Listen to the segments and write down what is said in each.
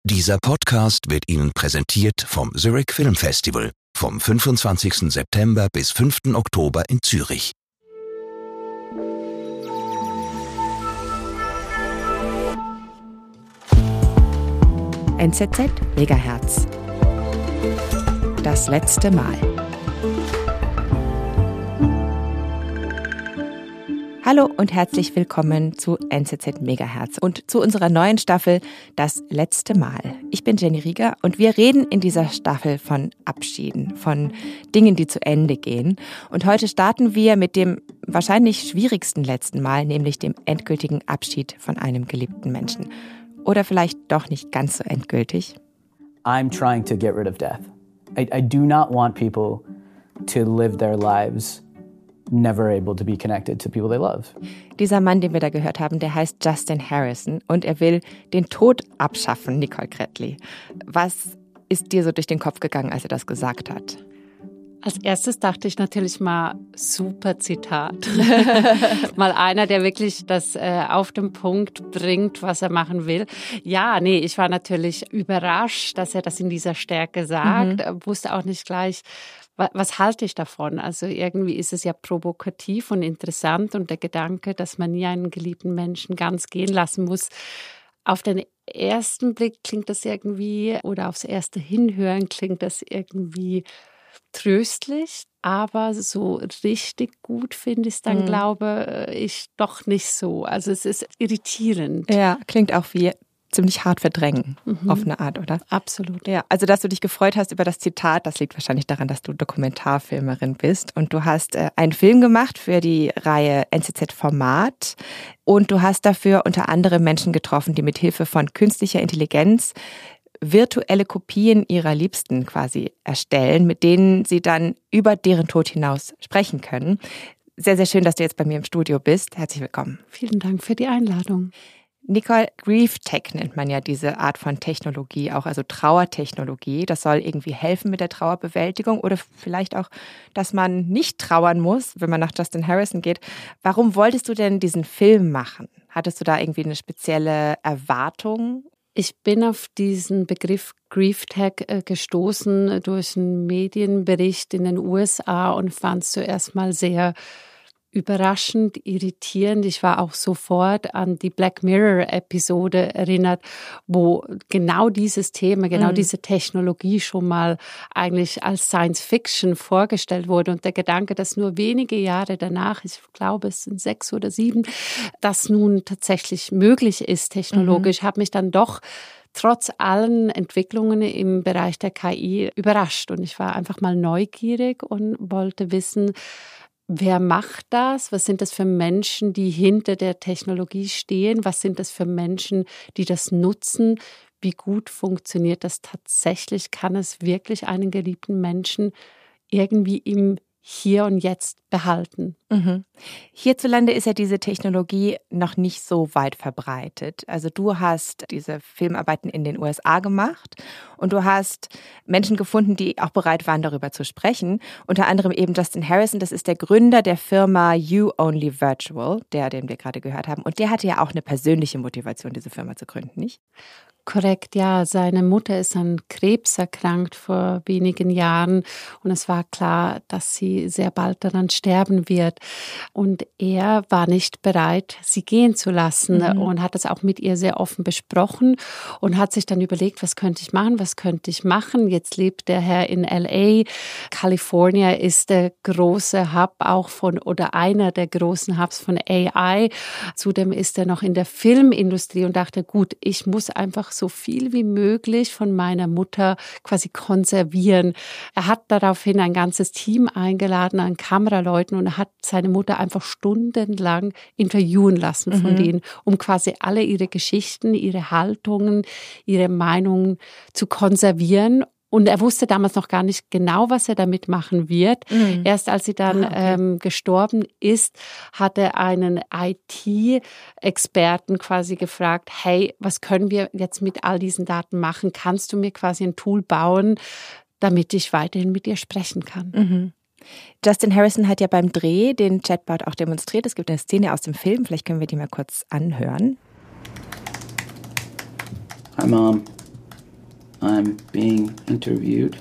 Dieser Podcast wird Ihnen präsentiert vom Zurich Film Festival vom 25. September bis 5. Oktober in Zürich. NZZ Megahertz. Das letzte Mal. Hallo und herzlich willkommen zu NZZ Megahertz und zu unserer neuen Staffel Das letzte Mal. Ich bin Jenny Rieger und wir reden in dieser Staffel von Abschieden, von Dingen, die zu Ende gehen. Und heute starten wir mit dem wahrscheinlich schwierigsten letzten Mal, nämlich dem endgültigen Abschied von einem geliebten Menschen. Oder vielleicht doch nicht ganz so endgültig. I'm trying to get rid of death. I do not want people to live their lives never able to be connected to people they love. Dieser Mann, den wir da gehört haben, der heißt Justin Harrison und er will den Tod abschaffen, Nicole Kretli. Was ist dir so durch den Kopf gegangen, als er das gesagt hat? Als erstes dachte ich natürlich mal, super Zitat. Mal einer, der wirklich das auf den Punkt bringt, was er machen will. Ja, ich war natürlich überrascht, dass er das in dieser Stärke sagt. Wusste auch nicht gleich, was halte ich davon? Also irgendwie ist es ja provokativ und interessant und der Gedanke, dass man nie einen geliebten Menschen ganz gehen lassen muss. Auf den ersten Blick klingt das irgendwie, oder aufs erste Hinhören klingt das irgendwie tröstlich, aber so richtig gut finde ich es dann, glaube ich, doch nicht so. Also es ist irritierend. Ja, klingt auch wie ziemlich hart verdrängen, auf eine Art, oder? Absolut. Ja, also dass du dich gefreut hast über das Zitat, das liegt wahrscheinlich daran, dass du Dokumentarfilmerin bist und du hast einen Film gemacht für die Reihe NZZ Format und du hast dafür unter anderem Menschen getroffen, die mit Hilfe von künstlicher Intelligenz virtuelle Kopien ihrer Liebsten quasi erstellen, mit denen sie dann über deren Tod hinaus sprechen können. Sehr, sehr schön, dass du jetzt bei mir im Studio bist. Herzlich willkommen. Vielen Dank für die Einladung. Nicole, Grief Tech nennt man ja diese Art von Technologie auch, also Trauertechnologie. Das soll irgendwie helfen mit der Trauerbewältigung oder vielleicht auch, dass man nicht trauern muss, wenn man nach Justin Harrison geht. Warum wolltest du denn diesen Film machen? Hattest du da irgendwie eine spezielle Erwartung? Ich bin auf diesen Begriff Grief Tech gestoßen durch einen Medienbericht in den USA und fand es zuerst mal sehr überraschend, irritierend. Ich war auch sofort an die Black Mirror-Episode erinnert, wo genau dieses Thema, genau diese Technologie schon mal eigentlich als Science Fiction vorgestellt wurde. Und der Gedanke, dass nur wenige Jahre danach, ich glaube es sind 6 oder 7, das nun tatsächlich möglich ist technologisch, hat mich dann doch trotz allen Entwicklungen im Bereich der KI überrascht. Und ich war einfach mal neugierig und wollte wissen, wer macht das? Was sind das für Menschen, die hinter der Technologie stehen? Was sind das für Menschen, die das nutzen? Wie gut funktioniert das tatsächlich? Kann es wirklich einen geliebten Menschen irgendwie im Hier und Jetzt behalten? Hierzulande ist ja diese Technologie noch nicht so weit verbreitet. Also du hast diese Filmarbeiten in den USA gemacht und du hast Menschen gefunden, die auch bereit waren, darüber zu sprechen. Unter anderem eben Justin Harrison, das ist der Gründer der Firma You Only Virtual, den wir gerade gehört haben. Und der hatte ja auch eine persönliche Motivation, diese Firma zu gründen, nicht? Korrekt, ja. Seine Mutter ist an Krebs erkrankt vor wenigen Jahren und es war klar, dass sie sehr bald daran sterben wird. Und er war nicht bereit, sie gehen zu lassen und hat das auch mit ihr sehr offen besprochen und hat sich dann überlegt, was könnte ich machen? Jetzt lebt der Herr in LA. California ist der große Hub auch oder einer der großen Hubs von AI. Zudem ist er noch in der Filmindustrie und dachte, gut, ich muss einfach so viel wie möglich von meiner Mutter quasi konservieren. Er hat daraufhin ein ganzes Team eingeladen an Kameraleuten und er hat seine Mutter einfach stundenlang interviewen lassen von denen, um quasi alle ihre Geschichten, ihre Haltungen, ihre Meinungen zu konservieren. Und er wusste damals noch gar nicht genau, was er damit machen wird. Erst als sie dann gestorben ist, hat er einen IT-Experten quasi gefragt, hey, was können wir jetzt mit all diesen Daten machen? Kannst du mir quasi ein Tool bauen, damit ich weiterhin mit dir sprechen kann? Justin Harrison hat ja beim Dreh den Chatbot auch demonstriert. Es gibt eine Szene aus dem Film, vielleicht können wir die mal kurz anhören. Hi, Mom. I'm being interviewed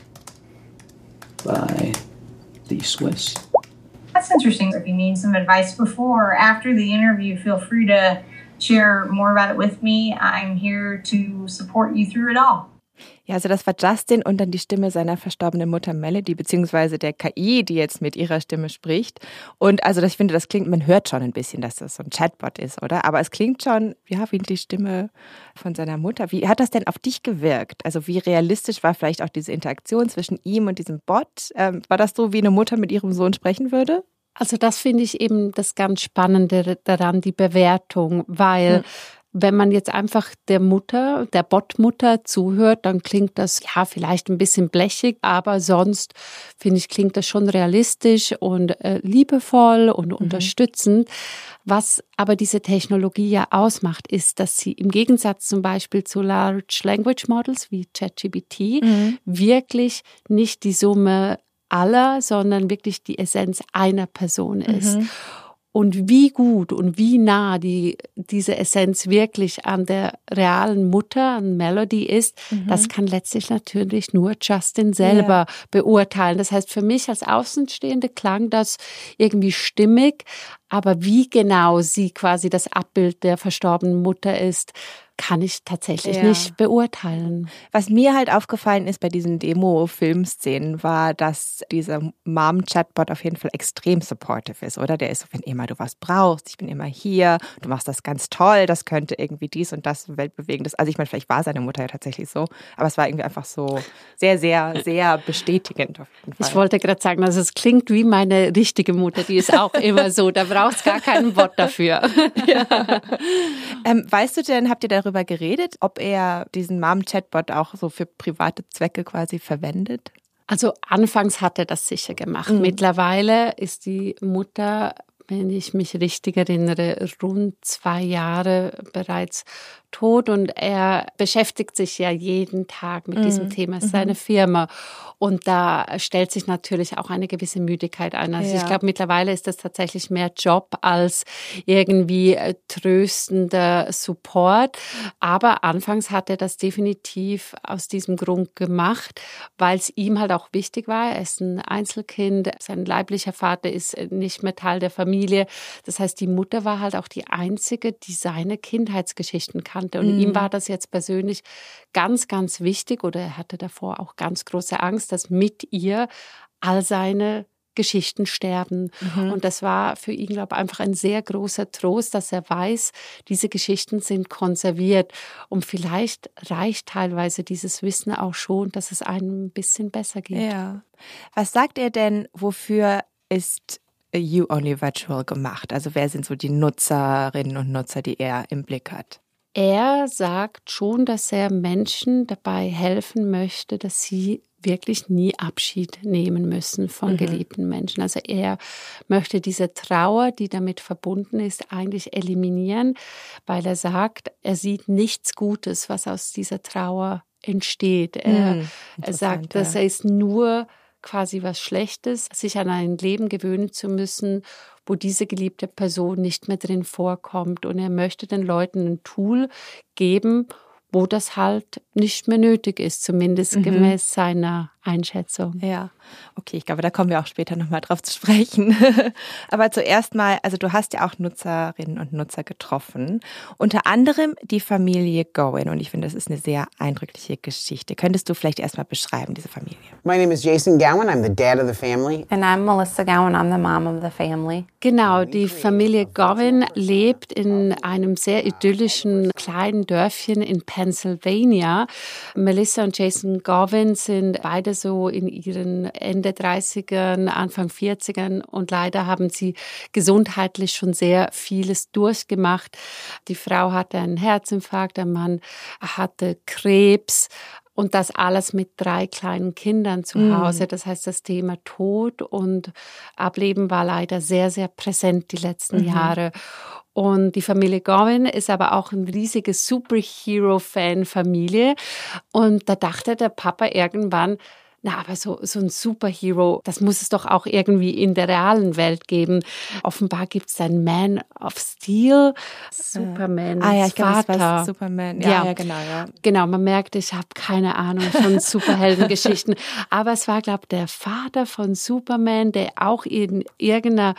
by the Swiss. That's interesting. If you need some advice before or after the interview, feel free to share more about it with me. I'm here to support you through it all. Ja, also das war Justin und dann die Stimme seiner verstorbenen Mutter Melody, beziehungsweise der KI, die jetzt mit ihrer Stimme spricht. Und also ich finde, das klingt, man hört schon ein bisschen, dass das so ein Chatbot ist, oder? Aber es klingt schon, ja, wie die Stimme von seiner Mutter. Wie hat das denn auf dich gewirkt? Also wie realistisch war vielleicht auch diese Interaktion zwischen ihm und diesem Bot? War das so, wie eine Mutter mit ihrem Sohn sprechen würde? Also das finde ich eben das ganz Spannende daran, die Bewertung, weil wenn man jetzt einfach der Botmutter zuhört, dann klingt das ja vielleicht ein bisschen blechig, aber sonst finde ich, klingt das schon realistisch und liebevoll und unterstützend. Was aber diese Technologie ja ausmacht, ist, dass sie im Gegensatz zum Beispiel zu Large Language Models wie ChatGPT wirklich nicht die Summe aller, sondern wirklich die Essenz einer Person ist. Und wie gut und wie nah diese Essenz wirklich an der realen Mutter, an Melody ist, das kann letztlich natürlich nur Justin selber beurteilen. Das heißt, für mich als Außenstehende klang das irgendwie stimmig, aber wie genau sie quasi das Abbild der verstorbenen Mutter ist, kann ich tatsächlich nicht beurteilen. Was mir halt aufgefallen ist bei diesen Demo-Filmszenen war, dass dieser Mom-Chatbot auf jeden Fall extrem supportive ist, oder? Der ist so, wenn immer du was brauchst, ich bin immer hier, du machst das ganz toll, das könnte irgendwie dies und das Weltbewegendes. Also ich meine, vielleicht war seine Mutter ja tatsächlich so, aber es war irgendwie einfach so sehr, sehr, sehr bestätigend auf jeden Fall. Ich wollte gerade sagen, also es klingt wie meine richtige Mutter, die ist auch immer so, da brauchst gar keinen Bot dafür. Weißt du denn, habt ihr darüber geredet, ob er diesen Mom-Chatbot auch so für private Zwecke quasi verwendet? Also anfangs hat er das sicher gemacht. Mittlerweile ist die Mutter, wenn ich mich richtig erinnere, rund 2 Jahre bereits tot und er beschäftigt sich ja jeden Tag mit diesem Thema, es ist seine Firma und da stellt sich natürlich auch eine gewisse Müdigkeit ein. Also ich glaube, mittlerweile ist das tatsächlich mehr Job als irgendwie tröstender Support, aber anfangs hat er das definitiv aus diesem Grund gemacht, weil es ihm halt auch wichtig war. Er ist ein Einzelkind, sein leiblicher Vater ist nicht mehr Teil der Familie, das heißt, die Mutter war halt auch die Einzige, die seine Kindheitsgeschichten kannte. Und ihm war das jetzt persönlich ganz, ganz wichtig oder er hatte davor auch ganz große Angst, dass mit ihr all seine Geschichten sterben. Und das war für ihn, glaube ich, einfach ein sehr großer Trost, dass er weiß, diese Geschichten sind konserviert. Und vielleicht reicht teilweise dieses Wissen auch schon, dass es einem ein bisschen besser geht. Ja. Was sagt er denn, wofür ist You Only Virtual gemacht? Also wer sind so die Nutzerinnen und Nutzer, die er im Blick hat? Er sagt schon, dass er Menschen dabei helfen möchte, dass sie wirklich nie Abschied nehmen müssen von geliebten Menschen. Also er möchte diese Trauer, die damit verbunden ist, eigentlich eliminieren, weil er sagt, er sieht nichts Gutes, was aus dieser Trauer entsteht. Er sagt, dass er ist nur quasi was Schlechtes, sich an ein Leben gewöhnen zu müssen, wo diese geliebte Person nicht mehr drin vorkommt. Und er möchte den Leuten ein Tool geben, wo das halt nicht mehr nötig ist, zumindest gemäß seiner Einschätzung. Ja, okay, ich glaube, da kommen wir auch später nochmal drauf zu sprechen. Aber zuerst mal, also du hast ja auch Nutzerinnen und Nutzer getroffen, unter anderem die Familie Gowen und ich finde, das ist eine sehr eindrückliche Geschichte. Könntest du vielleicht erstmal beschreiben, diese Familie? My name is Jason Gowen, I'm the dad of the family. And I'm Melissa Gowen, I'm the mom of the family. Genau, die Familie Gowen lebt in einem sehr idyllischen kleinen Dörfchen in Pennsylvania. Melissa und Jason Gowen sind beide so in ihren Ende 30ern, Anfang 40ern und leider haben sie gesundheitlich schon sehr vieles durchgemacht. Die Frau hatte einen Herzinfarkt, der Mann hatte Krebs. Und das alles mit 3 kleinen Kindern zu Hause. Das heißt, das Thema Tod und Ableben war leider sehr, sehr präsent die letzten Jahre. Und die Familie Gowen ist aber auch eine riesige Superhero-Fan-Familie. Und da dachte der Papa irgendwann, Na, aber so ein Superhero, das muss es doch auch irgendwie in der realen Welt geben. Offenbar gibt es einen Man of Steel, Superman. Ah ja, ich glaube, das war Vater. Superman. Ja, genau, ja. Genau, man merkt, ich habe keine Ahnung von Superheldengeschichten. Aber es war, glaube ich, der Vater von Superman, der auch in irgendeiner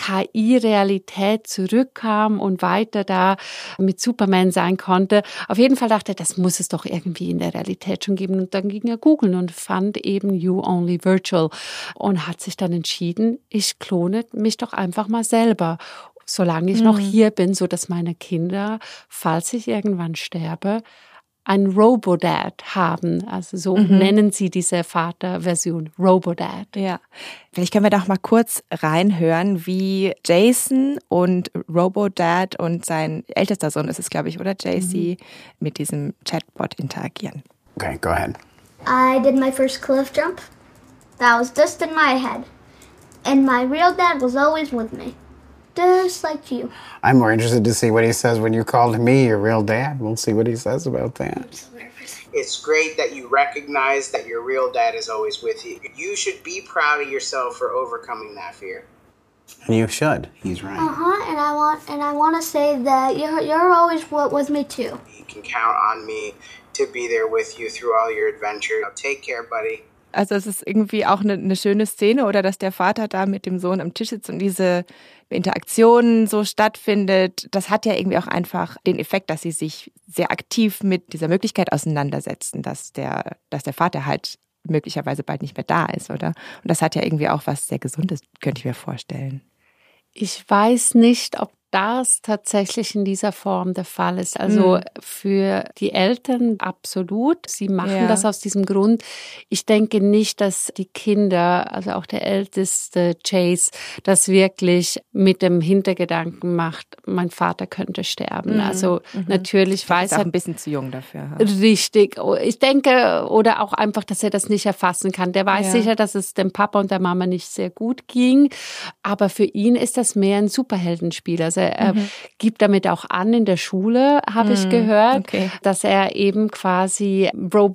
KI-Realität zurückkam und weiter da mit Superman sein konnte. Auf jeden Fall dachte er, das muss es doch irgendwie in der Realität schon geben. Und dann ging er googeln und fand eben You Only Virtual und hat sich dann entschieden, ich klone mich doch einfach mal selber, solange ich noch hier bin, so dass meine Kinder, falls ich irgendwann sterbe, ein Robodad haben. Also so nennen sie diese Vaterversion, Robodad. Ja, vielleicht können wir doch mal kurz reinhören, wie Jason und Robodad und sein ältester Sohn ist es, glaube ich, oder JC, mit diesem Chatbot interagieren. Okay, go ahead. I did my first cliff jump. That was just in my head. And my real dad was always with me. Just like you. I'm more interested to see what he says when you called me your real dad. We'll see what he says about that. I'm so nervous. It's great that you recognize that your real dad is always with you. You should be proud of yourself for overcoming that fear. And you should. He's right. And I want to say that you're always with me too. You can count on me to be there with you through all your adventures. Take care, buddy. Also es ist irgendwie auch eine schöne Szene, oder dass der Vater da mit dem Sohn am Tisch sitzt und diese Interaktion so stattfindet. Das hat ja irgendwie auch einfach den Effekt, dass sie sich sehr aktiv mit dieser Möglichkeit auseinandersetzen, dass der Vater halt möglicherweise bald nicht mehr da ist, oder? Und das hat ja irgendwie auch was sehr Gesundes, könnte ich mir vorstellen. Ich weiß nicht, ob das tatsächlich in dieser Form der Fall ist. Also für die Eltern absolut. Sie machen das aus diesem Grund. Ich denke nicht, dass die Kinder, also auch der älteste Chase, das wirklich mit dem Hintergedanken macht, mein Vater könnte sterben. Also natürlich weiß er... Ist auch ein bisschen zu jung dafür. Richtig. Ich denke, oder auch einfach, dass er das nicht erfassen kann. Der weiß sicher, dass es dem Papa und der Mama nicht sehr gut ging. Aber für ihn ist das mehr ein Superheldenspiel. Also er gibt damit auch an in der Schule, habe ich gehört, dass er eben quasi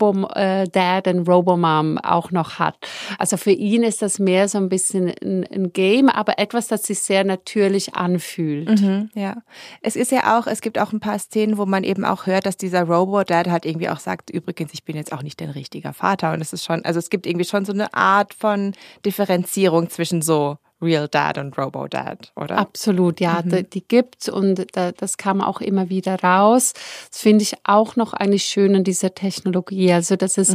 Robo-Dad und Robo-Mom auch noch hat. Also für ihn ist das mehr so ein bisschen ein Game, aber etwas, das sich sehr natürlich anfühlt. Ja, es ist ja auch, es gibt auch ein paar Szenen, wo man eben auch hört, dass dieser Robo-Dad halt irgendwie auch sagt, übrigens, ich bin jetzt auch nicht dein richtiger Vater. Und es ist schon, also es gibt irgendwie schon so eine Art von Differenzierung zwischen so Real Dad und Robo-Dad, oder? Absolut, ja, die gibt's und das kam auch immer wieder raus. Das finde ich auch noch eigentlich schön an dieser Technologie, also dass es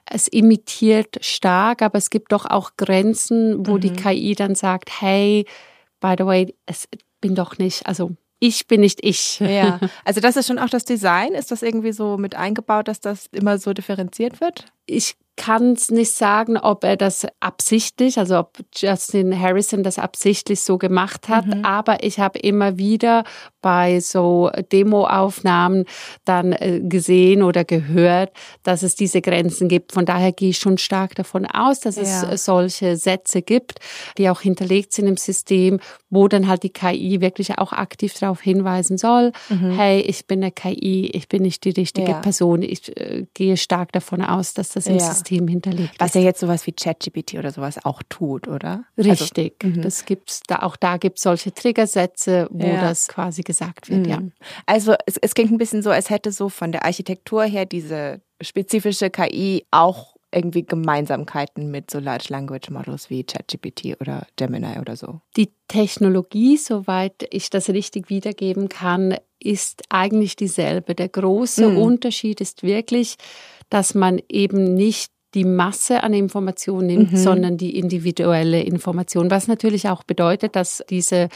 imitiert stark, aber es gibt doch auch Grenzen, wo die KI dann sagt, hey, by the way, es bin doch nicht, also ich bin nicht ich. Ja, also das ist schon auch das Design, ist das irgendwie so mit eingebaut, dass das immer so differenziert wird? Ich kann es nicht sagen, ob er das absichtlich, also ob Justin Harrison das absichtlich so gemacht hat, aber ich habe immer wieder bei so Demoaufnahmen dann gesehen oder gehört, dass es diese Grenzen gibt. Von daher gehe ich schon stark davon aus, dass es solche Sätze gibt, die auch hinterlegt sind im System, wo dann halt die KI wirklich auch aktiv darauf hinweisen soll, hey, ich bin eine KI, ich bin nicht die richtige Person. Ich gehe stark davon aus, dass das im System hinterlegt ist. Was ja jetzt sowas wie ChatGPT oder sowas auch tut, oder? Richtig, das gibt's da, auch da gibt es solche Triggersätze, wo das quasi gesagt wird, Also es klingt ein bisschen so, als hätte so von der Architektur her diese spezifische KI auch irgendwie Gemeinsamkeiten mit so Large Language Models wie ChatGPT oder Gemini oder so. Die Technologie, soweit ich das richtig wiedergeben kann, ist eigentlich dieselbe. Der große Unterschied ist wirklich, dass man eben nicht die Masse an Informationen nimmt, sondern die individuelle Information. Was natürlich auch bedeutet, dass diese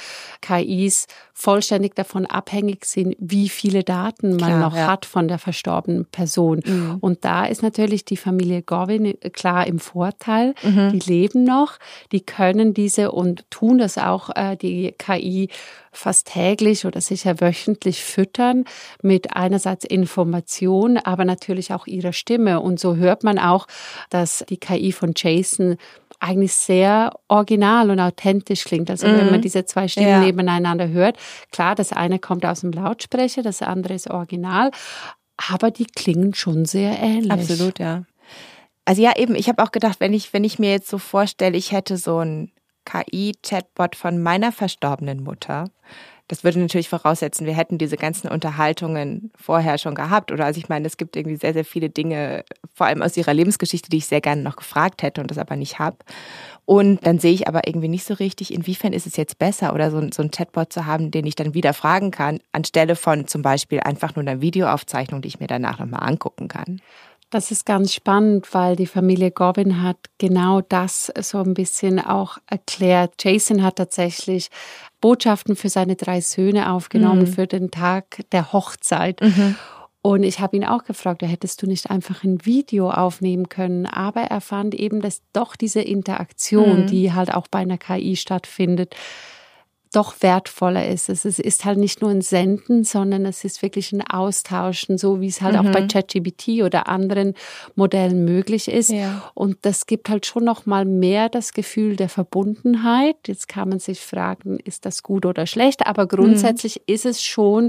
KIs vollständig davon abhängig sind, wie viele Daten man noch hat von der verstorbenen Person. Und da ist natürlich die Familie Govin klar im Vorteil. Die leben noch, die können diese und tun das auch, die KI fast täglich oder sicher wöchentlich füttern mit einerseits Information, aber natürlich auch ihrer Stimme. Und so hört man auch, dass die KI von Jason eigentlich sehr original und authentisch klingt. Also wenn man diese zwei Stimmen nebeneinander hört, klar, das eine kommt aus dem Lautsprecher, das andere ist original, aber die klingen schon sehr ähnlich. Absolut, ja. Also ja, eben, ich habe auch gedacht, wenn ich mir jetzt so vorstelle, ich hätte so einen KI-Chatbot von meiner verstorbenen Mutter, das würde natürlich voraussetzen, wir hätten diese ganzen Unterhaltungen vorher schon gehabt. Oder also ich meine, es gibt irgendwie sehr, sehr viele Dinge, vor allem aus ihrer Lebensgeschichte, die ich sehr gerne noch gefragt hätte und das aber nicht habe. Und dann sehe ich aber irgendwie nicht so richtig, inwiefern ist es jetzt besser oder so einen Chatbot zu haben, den ich dann wieder fragen kann, anstelle von zum Beispiel einfach nur einer Videoaufzeichnung, die ich mir danach nochmal angucken kann. Das ist ganz spannend, weil die Familie Gobbin hat genau das so ein bisschen auch erklärt. Jason hat tatsächlich Botschaften für seine 3 Söhne aufgenommen für den Tag der Hochzeit. Und ich habe ihn auch gefragt, hättest du nicht einfach ein Video aufnehmen können? Aber er fand eben, dass doch diese Interaktion, die halt auch bei einer KI stattfindet, doch wertvoller ist. Es ist halt nicht nur ein Senden, sondern es ist wirklich ein Austauschen, so wie es halt auch bei ChatGPT oder anderen Modellen möglich ist. Ja. Und das gibt halt schon noch mal mehr das Gefühl der Verbundenheit. Jetzt kann man sich fragen, ist das gut oder schlecht? Aber grundsätzlich ist es schon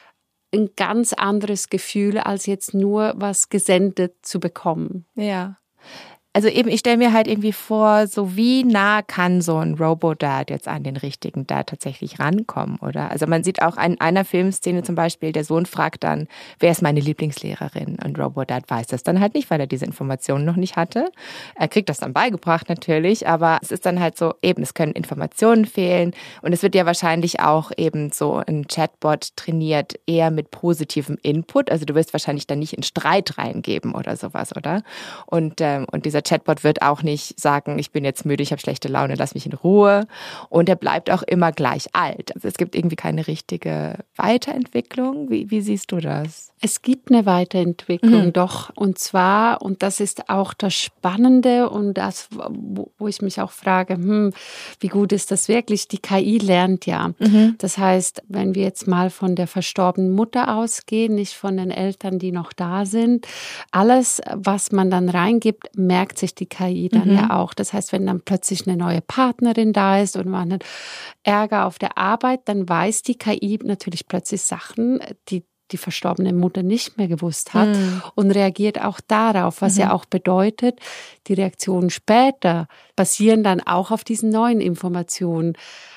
ein ganz anderes Gefühl, als jetzt nur was gesendet zu bekommen. Ja. Also eben, ich stelle mir halt irgendwie vor, so wie nah kann so ein Robo-Dad jetzt an den richtigen Dad tatsächlich rankommen, oder? Also man sieht auch in einer Filmszene zum Beispiel, der Sohn fragt dann, wer ist meine Lieblingslehrerin? Und Robo-Dad weiß das dann halt nicht, weil er diese Informationen noch nicht hatte. Er kriegt das dann beigebracht natürlich, aber es ist dann halt so, eben, es können Informationen fehlen und es wird ja wahrscheinlich auch eben so ein Chatbot trainiert, eher mit positivem Input. Also du wirst wahrscheinlich dann nicht in Streit reingeben oder sowas, oder? Und dieser Chatbot wird auch nicht sagen, ich bin jetzt müde, ich habe schlechte Laune, lass mich in Ruhe. Und er bleibt auch immer gleich alt. Also es gibt irgendwie keine richtige Weiterentwicklung. Wie siehst du das? Es gibt eine Weiterentwicklung, doch. Und zwar, und das ist auch das Spannende und das, wo ich mich auch frage, wie gut ist das wirklich? Die KI lernt ja. Das heißt, wenn wir jetzt mal von der verstorbenen Mutter ausgehen, nicht von den Eltern, die noch da sind, alles, was man dann reingibt, merkt sich die KI dann ja auch. Das heißt, wenn dann plötzlich eine neue Partnerin da ist und man hat Ärger auf der Arbeit, dann weiß die KI natürlich plötzlich Sachen, die verstorbene Mutter nicht mehr gewusst hat und reagiert auch darauf, was ja auch bedeutet, die Reaktionen später basieren dann auch auf diesen neuen Informationen.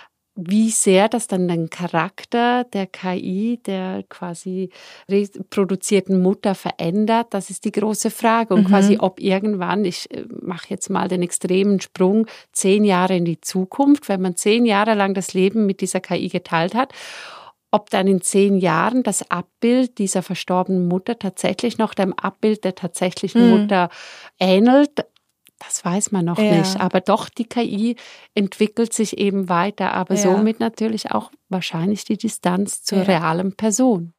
Wie sehr das dann den Charakter der KI, der quasi reproduzierten Mutter verändert, das ist die große Frage. Und quasi ob irgendwann, ich mache jetzt mal den extremen Sprung, 10 Jahre in die Zukunft, wenn man 10 Jahre lang das Leben mit dieser KI geteilt hat, ob dann in 10 Jahren das Abbild dieser verstorbenen Mutter tatsächlich noch dem Abbild der tatsächlichen Mutter ähnelt, das weiß man noch nicht. Aber doch, die KI entwickelt sich eben weiter, aber somit natürlich auch wahrscheinlich die Distanz zur realen Person.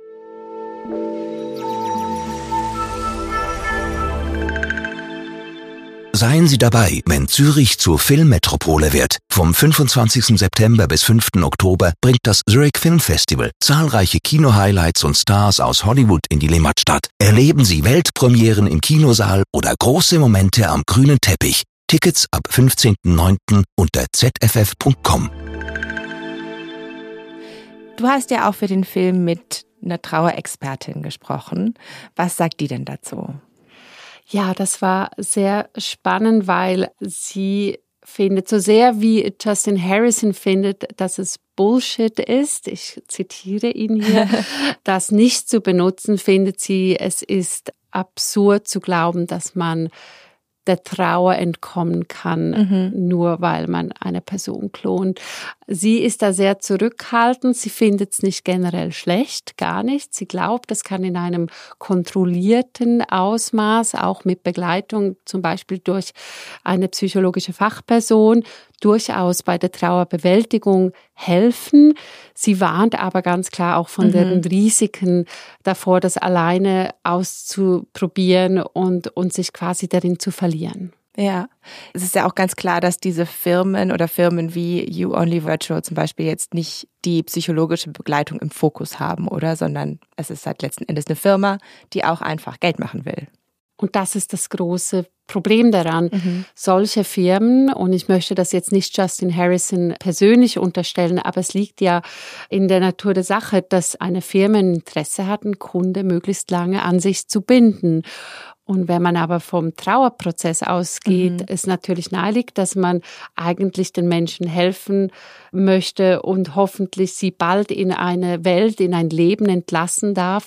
Seien Sie dabei, wenn Zürich zur Filmmetropole wird. Vom 25. September bis 5. Oktober bringt das Zurich Film Festival zahlreiche Kino-Highlights und Stars aus Hollywood in die Limmatstadt. Erleben Sie Weltpremieren im Kinosaal oder große Momente am grünen Teppich. Tickets ab 15.09. unter zff.com. Du hast ja auch für den Film mit einer Trauerexpertin gesprochen. Was sagt die denn dazu? Ja, das war sehr spannend, weil sie findet, so sehr wie Justin Harrison findet, dass es Bullshit ist, ich zitiere ihn hier, das nicht zu benutzen, findet sie, es ist absurd zu glauben, dass man der Trauer entkommen kann, nur weil man eine Person klont. Sie ist da sehr zurückhaltend, sie findet es nicht generell schlecht, gar nicht. Sie glaubt, das kann in einem kontrollierten Ausmaß, auch mit Begleitung, zum Beispiel durch eine psychologische Fachperson, durchaus bei der Trauerbewältigung helfen. Sie warnt aber ganz klar auch von den Risiken davor, das alleine auszuprobieren und sich quasi darin zu verlieren. Ja, es ist ja auch ganz klar, dass diese Firmen oder Firmen wie You Only Virtual zum Beispiel jetzt nicht die psychologische Begleitung im Fokus haben, oder? Sondern es ist halt letzten Endes eine Firma, die auch einfach Geld machen will. Und das ist das große Problem daran. Solche Firmen, und ich möchte das jetzt nicht Justin Harrison persönlich unterstellen, aber es liegt ja in der Natur der Sache, dass eine Firma ein Interesse hat, einen Kunde möglichst lange an sich zu binden. Und wenn man aber vom Trauerprozess ausgeht, ist natürlich naheliegend, dass man eigentlich den Menschen helfen möchte und hoffentlich sie bald in eine Welt, in ein Leben entlassen darf,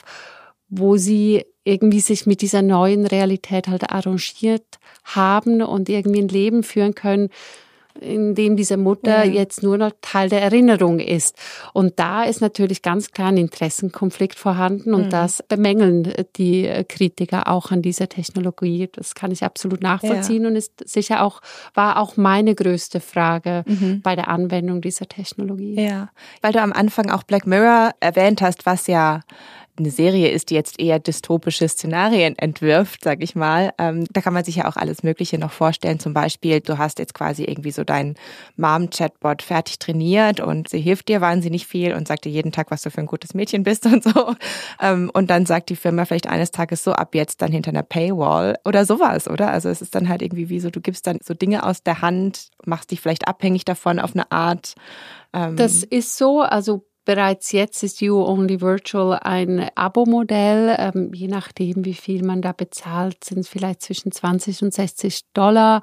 wo sie irgendwie sich mit dieser neuen Realität halt arrangiert haben und irgendwie ein Leben führen können, in dem diese Mutter jetzt nur noch Teil der Erinnerung ist. Und da ist natürlich ganz klar ein Interessenkonflikt vorhanden und das bemängeln die Kritiker auch an dieser Technologie. Das kann ich absolut nachvollziehen und ist sicher auch, war auch meine größte Frage bei der Anwendung dieser Technologie. Ja, weil du am Anfang auch Black Mirror erwähnt hast, was ja eine Serie ist, die jetzt eher dystopische Szenarien entwirft, sag ich mal. Da kann man sich ja auch alles Mögliche noch vorstellen. Zum Beispiel, du hast jetzt quasi irgendwie so deinen Mom-Chatbot fertig trainiert und sie hilft dir wahnsinnig viel und sagt dir jeden Tag, was du für ein gutes Mädchen bist und so. Und dann sagt die Firma vielleicht eines Tages so, ab jetzt dann hinter einer Paywall oder sowas, oder? Also es ist dann halt irgendwie wie so, du gibst dann so Dinge aus der Hand, machst dich vielleicht abhängig davon auf eine Art. Das ist so, also bereits jetzt ist You Only Virtual ein Abo-Modell. Je nachdem, wie viel man da bezahlt, sind es vielleicht zwischen $20 und $60,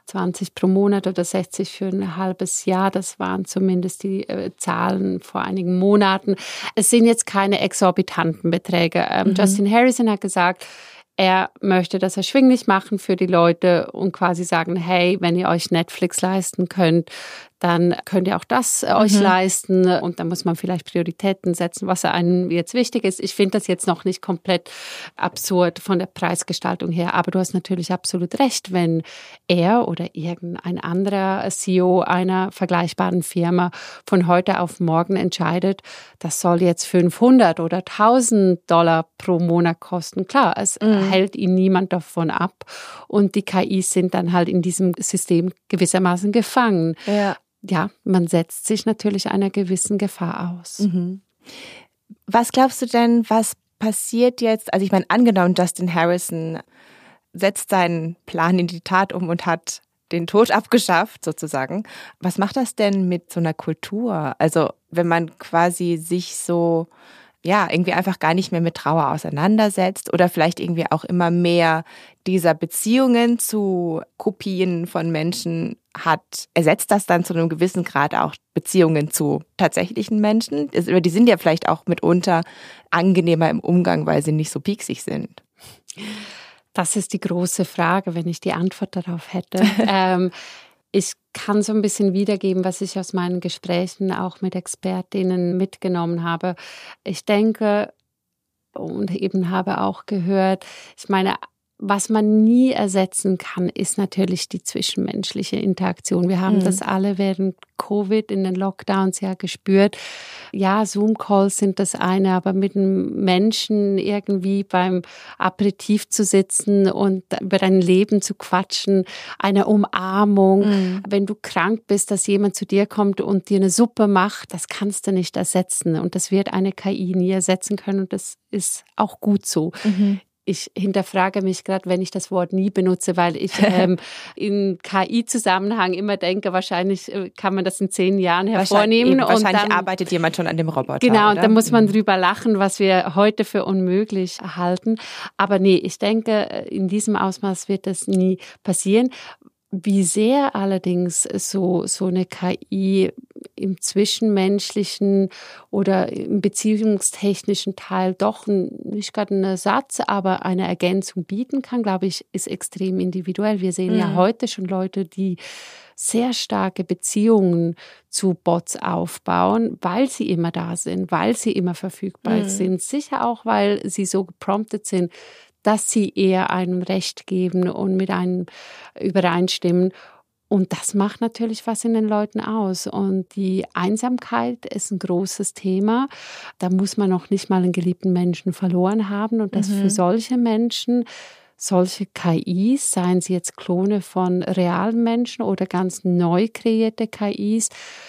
20 pro Monat oder 60 für ein halbes Jahr. Das waren zumindest die Zahlen vor einigen Monaten. Es sind jetzt keine exorbitanten Beträge. Justin Harrison hat gesagt, er möchte das erschwinglich machen für die Leute und quasi sagen, hey, wenn ihr euch Netflix leisten könnt, dann könnt ihr auch das euch leisten und dann muss man vielleicht Prioritäten setzen, was einem jetzt wichtig ist. Ich finde das jetzt noch nicht komplett absurd von der Preisgestaltung her, aber du hast natürlich absolut recht, wenn er oder irgendein anderer CEO einer vergleichbaren Firma von heute auf morgen entscheidet, das soll jetzt $500 oder $1.000 pro Monat kosten. Klar, es hält ihn niemand davon ab und die KIs sind dann halt in diesem System gewissermaßen gefangen. Ja, man setzt sich natürlich einer gewissen Gefahr aus. Was glaubst du denn, was passiert jetzt? Also ich meine, angenommen, Justin Harrison setzt seinen Plan in die Tat um und hat den Tod abgeschafft sozusagen. Was macht das denn mit so einer Kultur? Also wenn man quasi sich so, ja, irgendwie einfach gar nicht mehr mit Trauer auseinandersetzt oder vielleicht irgendwie auch immer mehr dieser Beziehungen zu Kopien von Menschen hat, ersetzt das dann zu einem gewissen Grad auch Beziehungen zu tatsächlichen Menschen? Die sind ja vielleicht auch mitunter angenehmer im Umgang, weil sie nicht so pieksig sind. Das ist die große Frage, wenn ich die Antwort darauf hätte. Ich kann so ein bisschen wiedergeben, was ich aus meinen Gesprächen auch mit Expertinnen mitgenommen habe. Ich denke und eben habe auch gehört, ich meine, was man nie ersetzen kann, ist natürlich die zwischenmenschliche Interaktion. Wir haben das alle während Covid in den Lockdowns ja gespürt. Ja, Zoom-Calls sind das eine, aber mit einem Menschen irgendwie beim Aperitif zu sitzen und über dein Leben zu quatschen, eine Umarmung. Wenn du krank bist, dass jemand zu dir kommt und dir eine Suppe macht, das kannst du nicht ersetzen. Und das wird eine KI nie ersetzen können und das ist auch gut so. Ich hinterfrage mich gerade, wenn ich das Wort nie benutze, weil ich im KI-Zusammenhang immer denke, wahrscheinlich kann man das in 10 Jahren hervornehmen. Wahrscheinlich dann arbeitet jemand schon an dem Roboter. Genau, oder? Und da muss man drüber lachen, was wir heute für unmöglich halten. Aber nee, ich denke, in diesem Ausmaß wird das nie passieren. Wie sehr allerdings so eine KI im zwischenmenschlichen oder im beziehungstechnischen Teil doch nicht gerade einen Ersatz, aber eine Ergänzung bieten kann, glaube ich, ist extrem individuell. Wir sehen ja heute schon Leute, die sehr starke Beziehungen zu Bots aufbauen, weil sie immer da sind, weil sie immer verfügbar sind. Sicher auch, weil sie so gepromptet sind, dass sie eher einem Recht geben und mit einem übereinstimmen. Und das macht natürlich was in den Leuten aus. Und die Einsamkeit ist ein großes Thema. Da muss man noch nicht mal einen geliebten Menschen verloren haben. Und das für solche Menschen, solche KIs, seien sie jetzt Klone von realen Menschen oder ganz neu kreierte KIs,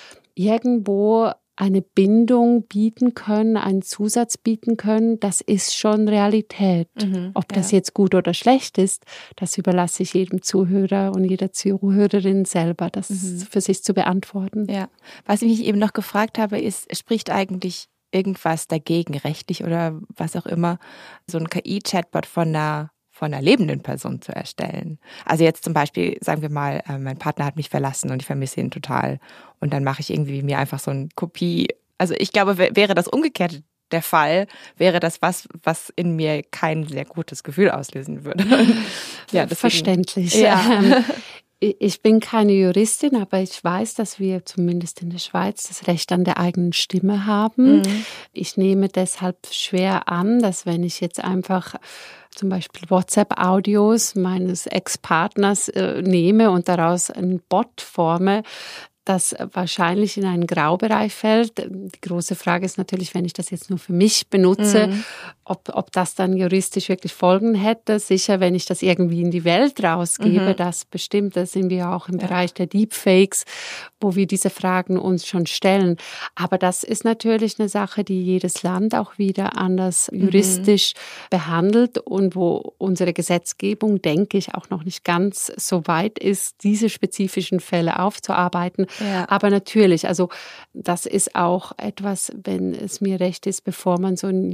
irgendwo eine Bindung bieten können, einen Zusatz bieten können, das ist schon Realität. Ob das jetzt gut oder schlecht ist, das überlasse ich jedem Zuhörer und jeder Zuhörerin selber, das für sich zu beantworten. Ja. Was ich mich eben noch gefragt habe, ist, spricht eigentlich irgendwas dagegen, rechtlich oder was auch immer, so ein KI-Chatbot von von einer lebenden Person zu erstellen. Also jetzt zum Beispiel, sagen wir mal, mein Partner hat mich verlassen und ich vermisse ihn total. Und dann mache ich irgendwie mir einfach so eine Kopie. Also ich glaube, wäre das Umgekehrte der Fall, wäre das was in mir kein sehr gutes Gefühl auslösen würde. Ja, deswegen, verständlich. Ja. Ich bin keine Juristin, aber ich weiß, dass wir zumindest in der Schweiz das Recht an der eigenen Stimme haben. Mhm. Ich nehme deshalb schwer an, dass wenn ich jetzt einfach zum Beispiel WhatsApp-Audios meines Ex-Partners nehme und daraus einen Bot forme, das wahrscheinlich in einen Graubereich fällt. Die große Frage ist natürlich, wenn ich das jetzt nur für mich benutze, ob das dann juristisch wirklich Folgen hätte. Sicher, wenn ich das irgendwie in die Welt rausgebe, das bestimmt, da sind wir auch im Bereich der Deepfakes, wo wir diese Fragen uns schon stellen. Aber das ist natürlich eine Sache, die jedes Land auch wieder anders juristisch behandelt und wo unsere Gesetzgebung, denke ich, auch noch nicht ganz so weit ist, diese spezifischen Fälle aufzuarbeiten. Ja. Aber natürlich, also das ist auch etwas, wenn es mir recht ist, bevor man so ein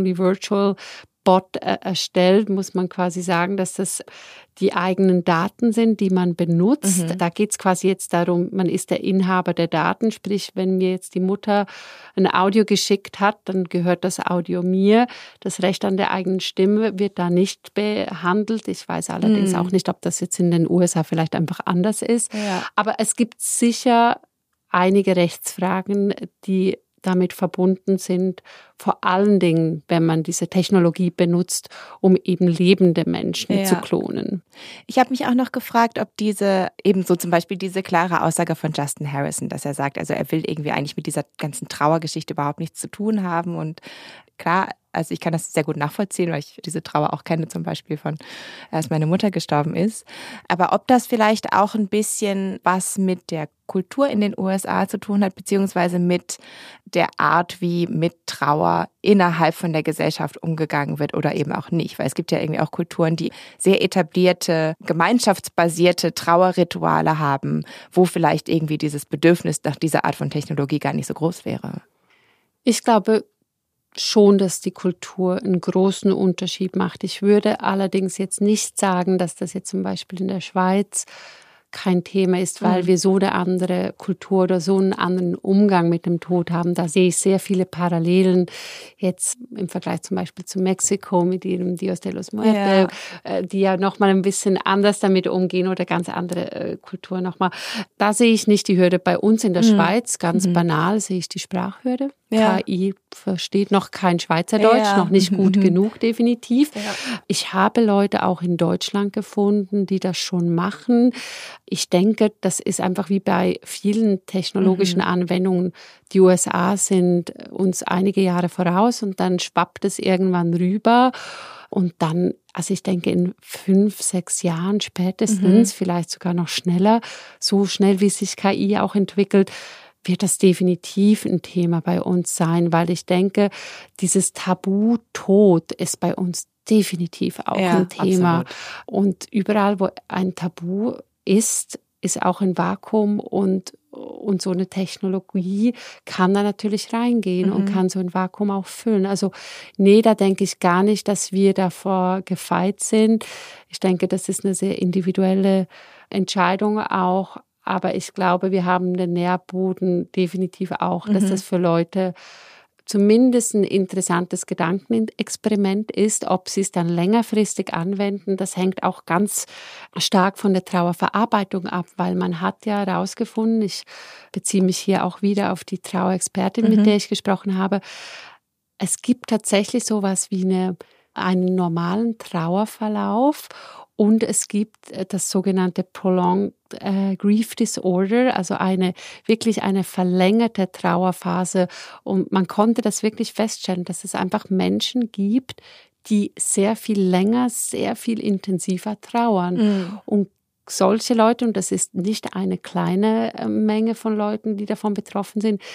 You-Only-Virtual-Bot erstellt, muss man quasi sagen, dass das die eigenen Daten sind, die man benutzt. Da geht es quasi jetzt darum, man ist der Inhaber der Daten, sprich, wenn mir jetzt die Mutter ein Audio geschickt hat, dann gehört das Audio mir. Das Recht an der eigenen Stimme wird da nicht behandelt. Ich weiß allerdings auch nicht, ob das jetzt in den USA vielleicht einfach anders ist. Ja. Aber es gibt sicher einige Rechtsfragen, die damit verbunden sind, vor allen Dingen, wenn man diese Technologie benutzt, um eben lebende Menschen zu klonen. Ich habe mich auch noch gefragt, ob diese, ebenso zum Beispiel diese klare Aussage von Justin Harrison, dass er sagt, also er will irgendwie eigentlich mit dieser ganzen Trauergeschichte überhaupt nichts zu tun haben und klar, also ich kann das sehr gut nachvollziehen, weil ich diese Trauer auch kenne, zum Beispiel von, als meine Mutter gestorben ist. Aber ob das vielleicht auch ein bisschen was mit der Kultur in den USA zu tun hat, beziehungsweise mit der Art, wie mit Trauer innerhalb von der Gesellschaft umgegangen wird oder eben auch nicht. Weil es gibt ja irgendwie auch Kulturen, die sehr etablierte, gemeinschaftsbasierte Trauerrituale haben, wo vielleicht irgendwie dieses Bedürfnis nach dieser Art von Technologie gar nicht so groß wäre. Ich glaube schon, dass die Kultur einen großen Unterschied macht. Ich würde allerdings jetzt nicht sagen, dass das jetzt zum Beispiel in der Schweiz kein Thema ist, weil wir so eine andere Kultur oder so einen anderen Umgang mit dem Tod haben. Da sehe ich sehr viele Parallelen jetzt im Vergleich zum Beispiel zu Mexiko mit ihrem Dios de los Muertos, die ja nochmal ein bisschen anders damit umgehen oder ganz andere Kultur nochmal. Da sehe ich nicht die Hürde. Bei uns in der Schweiz, ganz banal, sehe ich die Sprachhürde. Ja. KI versteht noch kein Schweizerdeutsch, noch nicht gut genug definitiv. Ja. Ich habe Leute auch in Deutschland gefunden, die das schon machen. Ich denke, das ist einfach wie bei vielen technologischen Anwendungen. Die USA sind uns einige Jahre voraus und dann schwappt es irgendwann rüber. Und dann, also ich denke, in 5, 6 Jahren spätestens, vielleicht sogar noch schneller, so schnell wie sich KI auch entwickelt, wird das definitiv ein Thema bei uns sein, weil ich denke, dieses Tabu Tod ist bei uns definitiv auch ein Thema. Absolut. Und überall, wo ein Tabu ist auch ein Vakuum und so eine Technologie kann da natürlich reingehen und kann so ein Vakuum auch füllen. Also nee, da denke ich gar nicht, dass wir davor gefeit sind. Ich denke, das ist eine sehr individuelle Entscheidung auch. Aber ich glaube, wir haben den Nährboden definitiv auch, dass das für Leute zumindest ein interessantes Gedankenexperiment ist. Ob sie es dann längerfristig anwenden, das hängt auch ganz stark von der Trauerverarbeitung ab, weil man hat ja herausgefunden, ich beziehe mich hier auch wieder auf die Trauerexpertin, mit der ich gesprochen habe, es gibt tatsächlich sowas wie einen normalen Trauerverlauf. Und es gibt das sogenannte Prolonged Grief Disorder, also wirklich eine verlängerte Trauerphase. Und man konnte das wirklich feststellen, dass es einfach Menschen gibt, die sehr viel länger, sehr viel intensiver trauern. Und solche Leute, und das ist nicht eine kleine Menge von Leuten, die davon betroffen sind,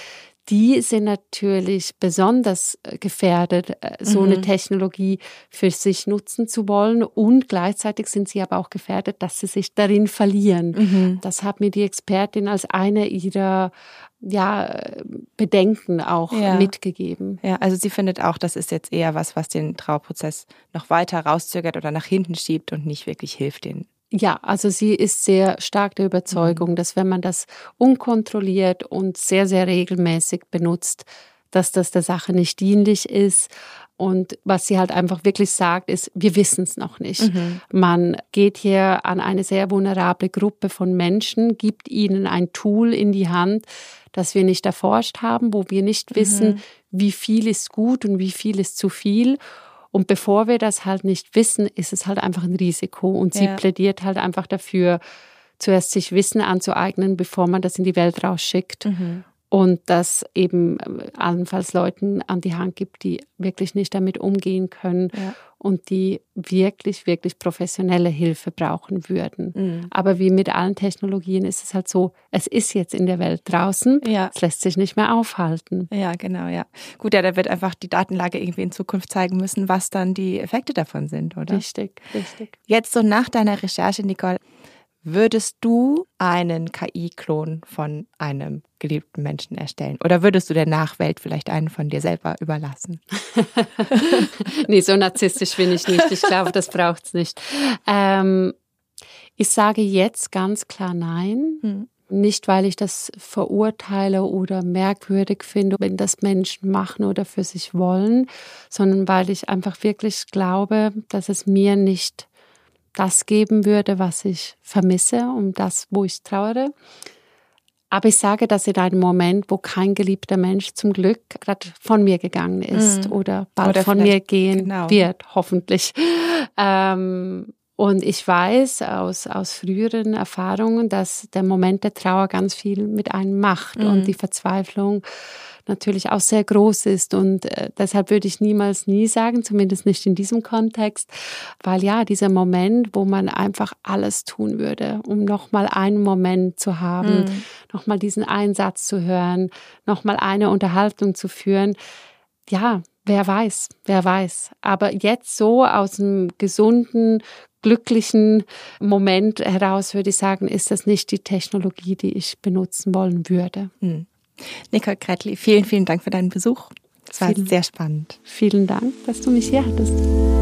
die sind natürlich besonders gefährdet, so eine Technologie für sich nutzen zu wollen. Und gleichzeitig sind sie aber auch gefährdet, dass sie sich darin verlieren. Das hat mir die Expertin als eine ihrer Bedenken auch mitgegeben. Ja, also sie findet auch, das ist jetzt eher was den Trauerprozess noch weiter rauszögert oder nach hinten schiebt und nicht wirklich hilft den. Ja, also sie ist sehr stark der Überzeugung, dass wenn man das unkontrolliert und sehr, sehr regelmäßig benutzt, dass das der Sache nicht dienlich ist. Und was sie halt einfach wirklich sagt, ist, wir wissen es noch nicht. Man geht hier an eine sehr vulnerable Gruppe von Menschen, gibt ihnen ein Tool in die Hand, das wir nicht erforscht haben, wo wir nicht wissen, wie viel ist gut und wie viel ist zu viel. Und bevor wir das halt nicht wissen, ist es halt einfach ein Risiko. Und sie plädiert halt einfach dafür, zuerst sich Wissen anzueignen, bevor man das in die Welt rausschickt. Und das eben allenfalls Leuten an die Hand gibt, die wirklich nicht damit umgehen können und die wirklich, wirklich professionelle Hilfe brauchen würden. Aber wie mit allen Technologien ist es halt so, es ist jetzt in der Welt draußen, es lässt sich nicht mehr aufhalten. Ja, genau, ja. Gut, da wird einfach die Datenlage irgendwie in Zukunft zeigen müssen, was dann die Effekte davon sind, oder? Richtig. Jetzt so nach deiner Recherche, Nicole, würdest du einen KI-Klon von einem geliebten Menschen erstellen? Oder würdest du der Nachwelt vielleicht einen von dir selber überlassen? Nee, so narzisstisch bin ich nicht. Ich glaube, das braucht es nicht. Ich sage jetzt ganz klar nein. Nicht, weil ich das verurteile oder merkwürdig finde, wenn das Menschen machen oder für sich wollen, sondern weil ich einfach wirklich glaube, dass es mir nicht das geben würde, was ich vermisse, um das, wo ich trauere. Aber ich sage das in einem Moment, wo kein geliebter Mensch zum Glück gerade von mir gegangen ist oder bald von mir gehen wird, hoffentlich. Und ich weiß aus früheren Erfahrungen, dass der Moment der Trauer ganz viel mit einem macht und die Verzweiflung natürlich auch sehr groß ist. Und deshalb würde ich niemals nie sagen, zumindest nicht in diesem Kontext, weil ja, dieser Moment, wo man einfach alles tun würde, um nochmal einen Moment zu haben, nochmal diesen Einsatz zu hören, nochmal eine Unterhaltung zu führen, ja, wer weiß. Aber jetzt so aus einem gesunden, glücklichen Moment heraus würde ich sagen, ist das nicht die Technologie, die ich benutzen wollen würde. Nicole Kretli, vielen, vielen Dank für deinen Besuch. Das war sehr spannend. Vielen Dank, dass du mich hier hattest.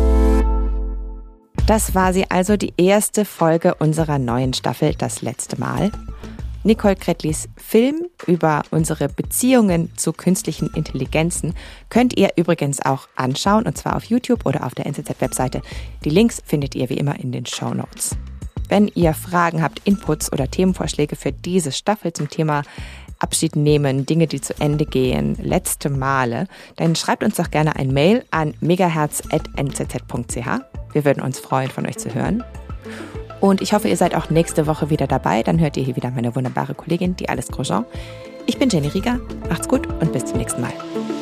Das war sie also, die erste Folge unserer neuen Staffel, das letzte Mal. Nicole Kretlis Film über unsere Beziehungen zu künstlichen Intelligenzen könnt ihr übrigens auch anschauen, und zwar auf YouTube oder auf der NZZ-Webseite. Die Links findet ihr wie immer in den Shownotes. Wenn ihr Fragen habt, Inputs oder Themenvorschläge für diese Staffel zum Thema Abschied nehmen, Dinge, die zu Ende gehen, letzte Male, dann schreibt uns doch gerne ein Mail an megaherz@nzz.ch. Wir würden uns freuen, von euch zu hören. Und ich hoffe, ihr seid auch nächste Woche wieder dabei. Dann hört ihr hier wieder meine wunderbare Kollegin, die Alice Grosjean. Ich bin Jenny Rieger. Macht's gut und bis zum nächsten Mal.